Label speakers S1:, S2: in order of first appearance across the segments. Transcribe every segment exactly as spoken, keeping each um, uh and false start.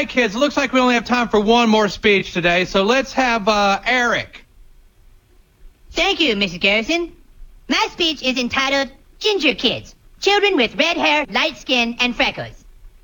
S1: right, kids, it looks like we only have time for one more speech today, so let's have uh, Eric.
S2: Thank you, Missus Garrison. My speech is entitled Ginger Kids, Children with Red Hair, Light Skin, and Freckles.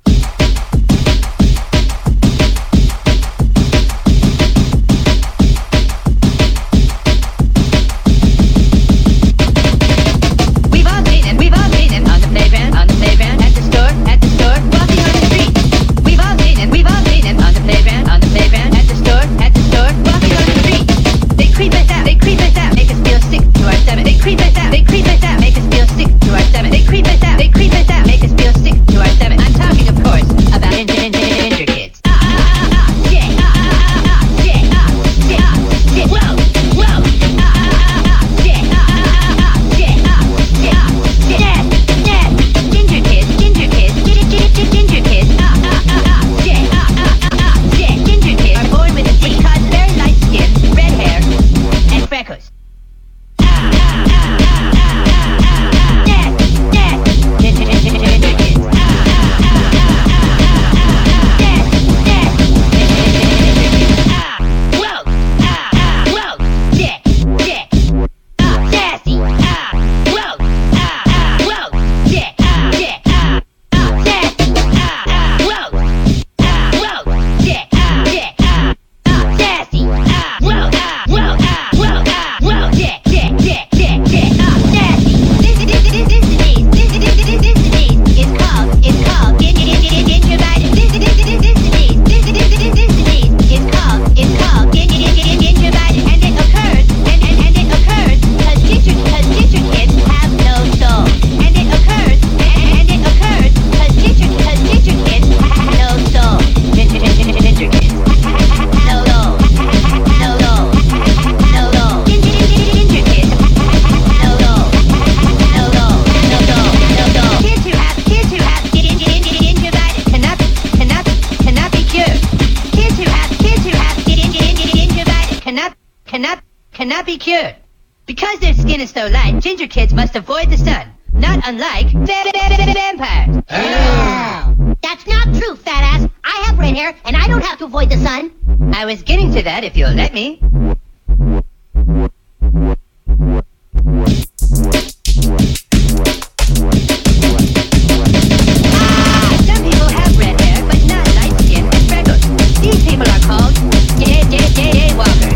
S2: We've all seen them, we've all seen them on the playground, on the playground, at the store, at the store, walking on the street. We've all seen them, we've all seen them on the playground, on the playground, at the store, at the store, walking on the street. They creep us out, they creep us out, make us feel sick to our stomach. They creep us out, they creep us out, make us feel sick to our stomach. They creep us out, they creep us out, make us feel sick to our stomach. I'm talking, of course, about ginger, ginger, ginger kids. Ah, ah, ah, ah, shit, ah, ah, ah, ah, shit, ah, shit, ah, shit, whoa, whoa, ah, ah, ah, ah, shit, ah, ah, ah, shit, ah, shit, ah, shit, yes, yes, ginger kids, ginger kids, ginger, ginger, ginger kids, ah, ah, ah, ah, shit, ah, ah, ah, ah, shit, ginger kids are born with a C cause very light skin, red hair, and freckles. Cannot, cannot be cured. Because their skin is so light, ginger kids must avoid the sun. Not unlike va- va- va- vampires.
S3: Oh. That's not true, fat ass. I have red hair, and I don't have to avoid the sun.
S2: I was getting to that if you'll let me. Ah, some people have red hair, but not light skin and freckles. These people are called day, day, day, day walkers.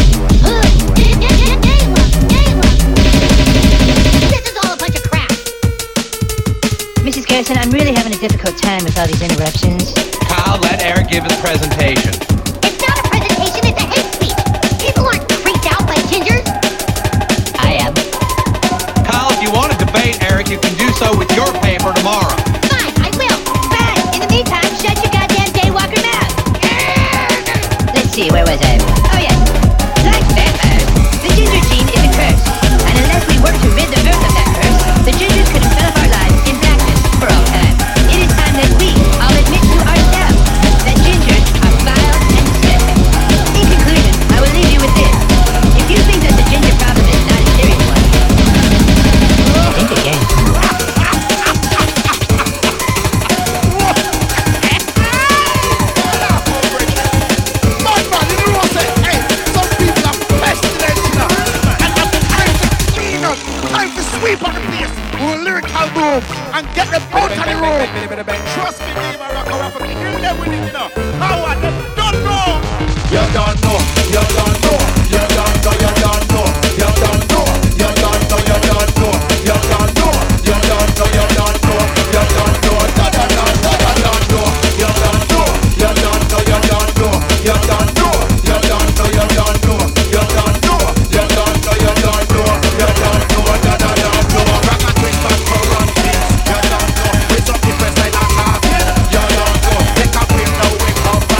S2: Missus Garrison, I'm really having a difficult time with all these interruptions.
S1: Kyle, let Eric give his presentation.
S3: It's not a presentation, it's a hate speech. People aren't creeped out by gingers.
S2: I am.
S1: Kyle, if you want to debate Eric, you can do so with your paper tomorrow.
S3: Fine, I will.
S2: Fine. In the meantime, shut your goddamn daywalker mouth. Let's see, where was I? Oh, yes. Like vampires, the ginger gene is a curse. And unless we work to rid the earth of that curse, the gingers could envelop our lives in blackness for all time. It is time that we all admit to ourselves that gingers are vile and disgusting. In conclusion, I will leave you with this. If you think that the ginger problem is not a serious one, think again.
S4: Sweep on the place with a lyrical boom and get them out of the room. Trust me, me, my rock around, but kill them with it, you know. How are they? Don't know. You don't know. You don't know. You don't know. You don't know. You don't know. You don't know. You don't know. You don't know. You don't know. You don't know. You don't know. Da da da da da don't know. You don't know. You don't know. You don't know. You don't know. You don't know. You don't know. You don't know. You don't know. You don't know. You don't know. Da da da. It's up different style of half. You don't know. They can feel no wake up.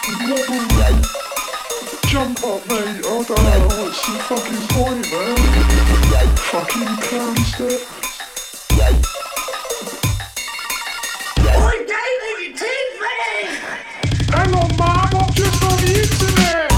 S5: Jump up, mate. Oh, no, it's so fucking horny, man. Fucking clown step.
S6: Oi, David, your tea's ready!
S5: Hang on, man, I'm just on the internet.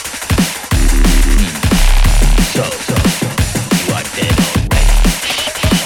S7: So, so, so, you are dead already.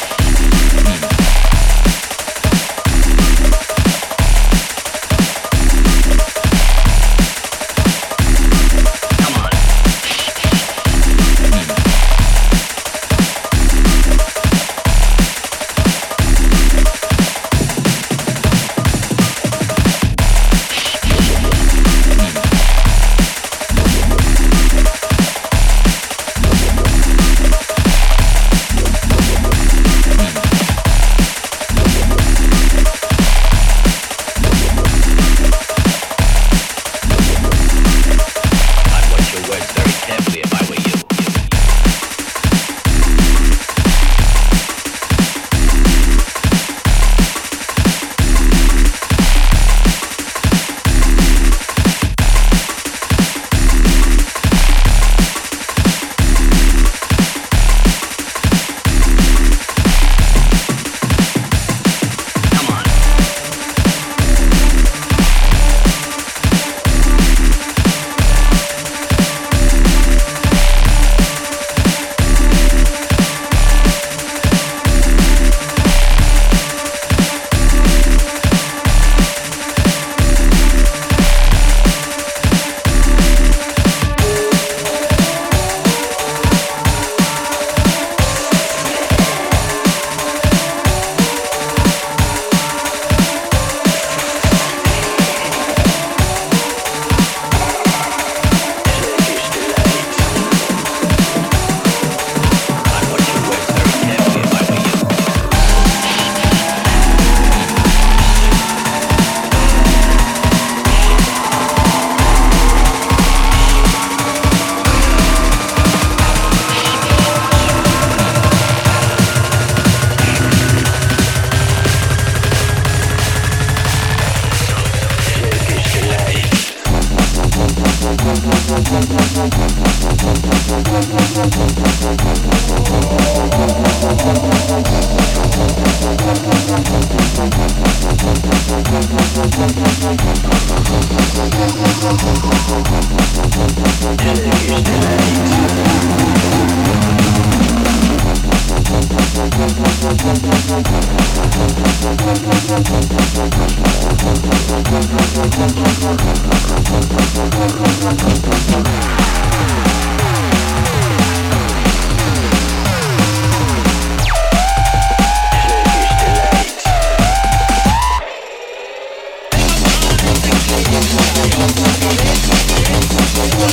S6: We'll be right back.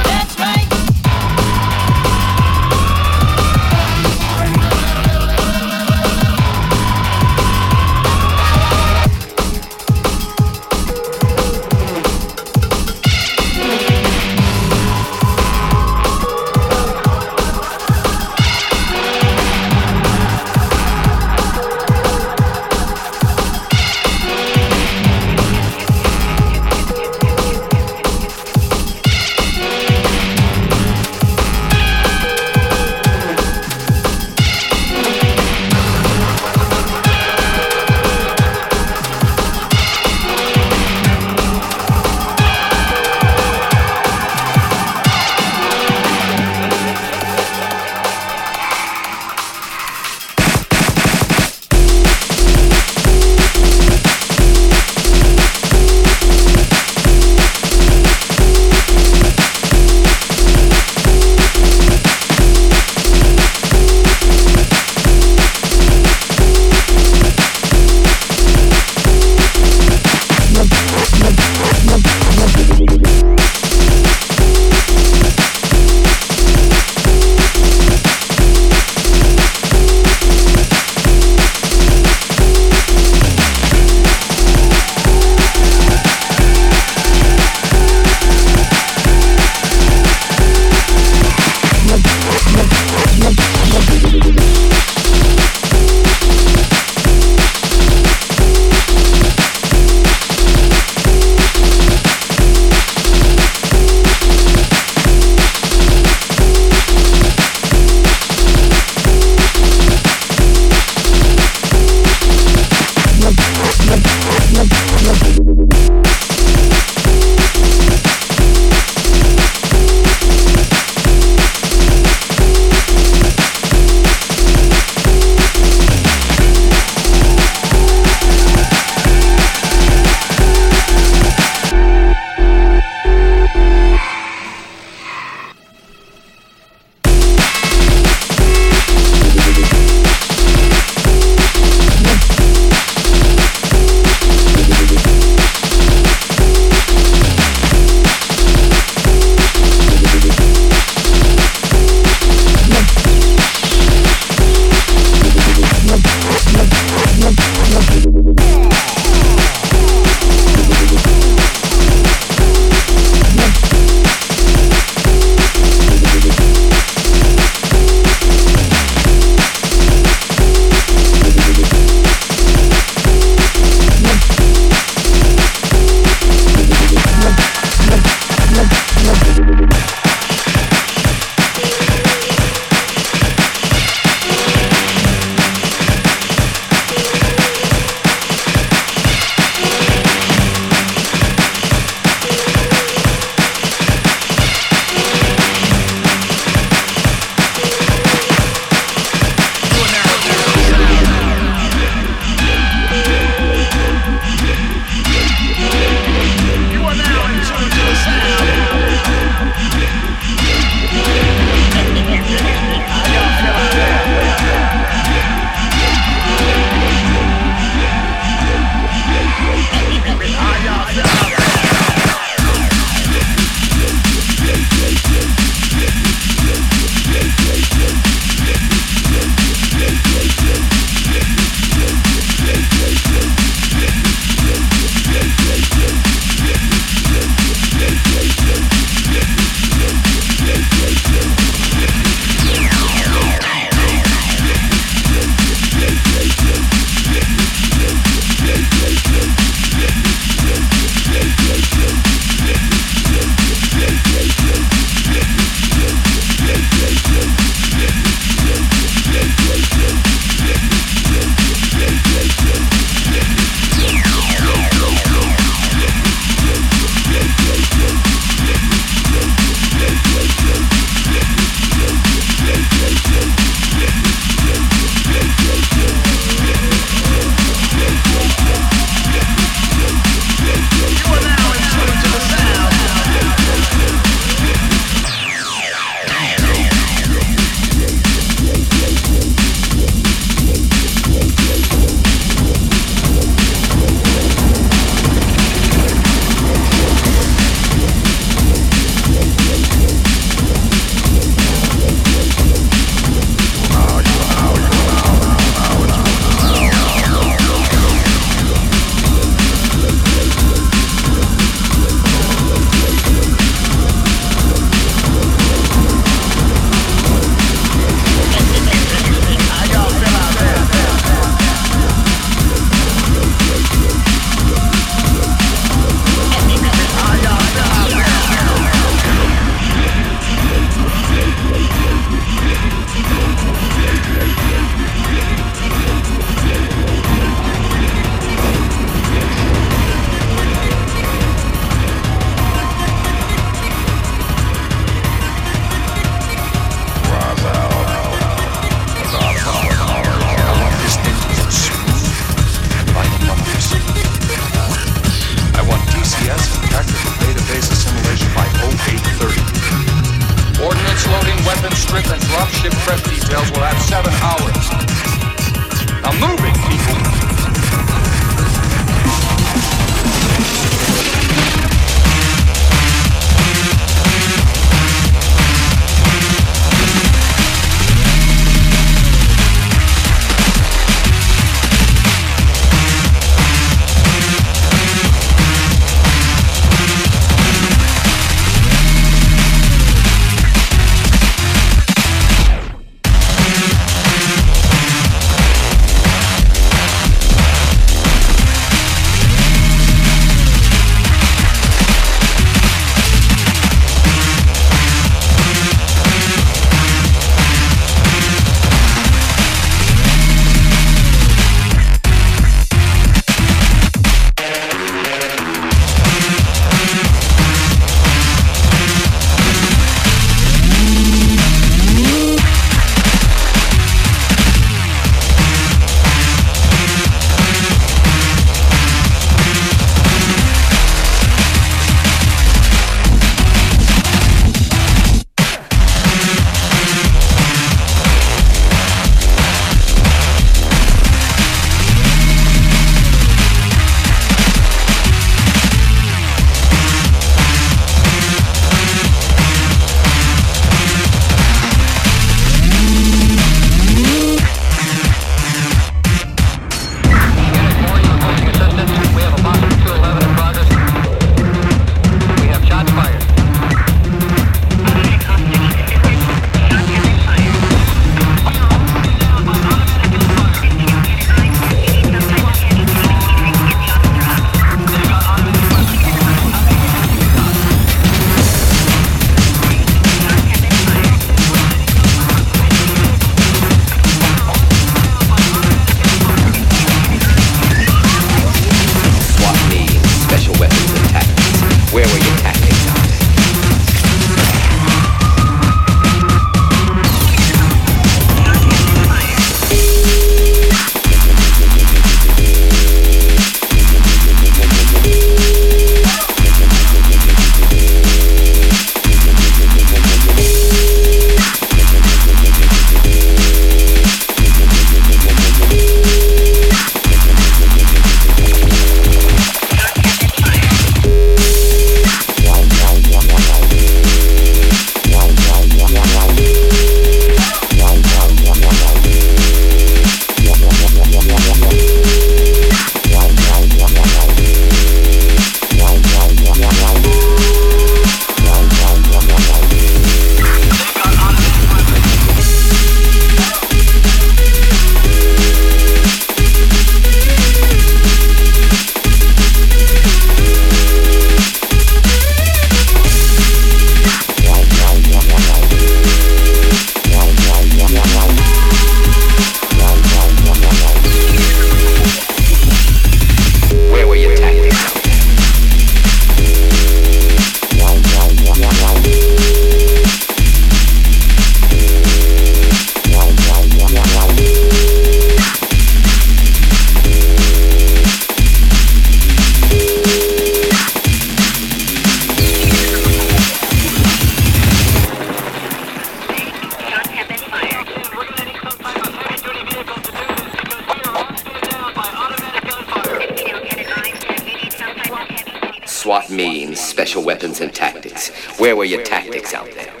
S7: SWAT means special weapons and tactics. Where were your tactics out there?